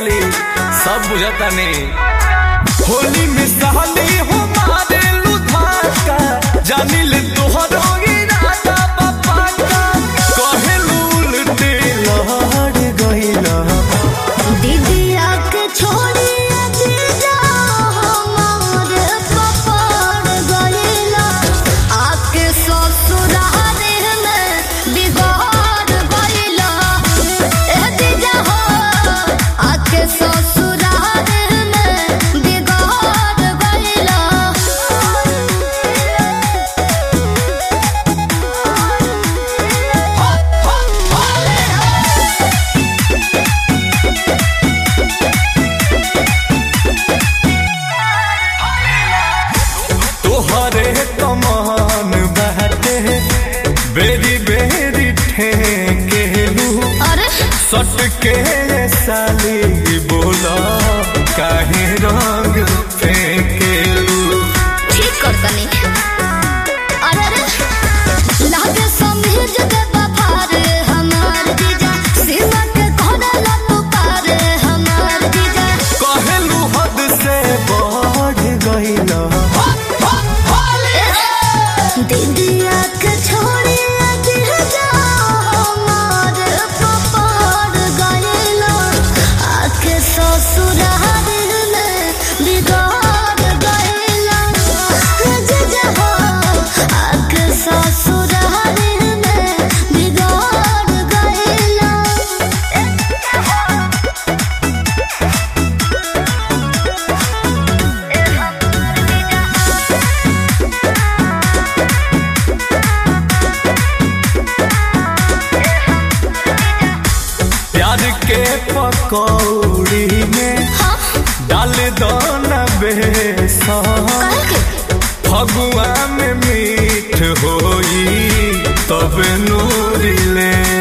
साली सब बुझता नहीं। होली में साली हो मारे लुधाका जानी ले तोहरो इरादा बापा का कहे उल्टे लहर गइला दीदिया के छोड़ी दीजा हमारे पपार गइला आके ससुराल में बिगाड़ गइला ए दीजा हो आके ससुराल में बिगाड़ गइला। तोहरे कमान बहते बेरी बेरी ठेकेलू अरे सट के साली बोला काहे रंग फेंकेलू। ठीक करता नहीं अरे अरे लागे समझ दे बाफार हमार जीजा सीमा के कोना लटू पार हमार जीजा कहेलू हद से बढ़ गइला दीदिया के छोड़ी दीजा हमार पपार गइला आके ससुराल में बिगाड़ गइला जीजा हो आके ससुराल में बिगाड़ गइला। प्यार के पकौड़ी में डाल दो न बेसन फगुआ में मीठ होई तब नूरी ले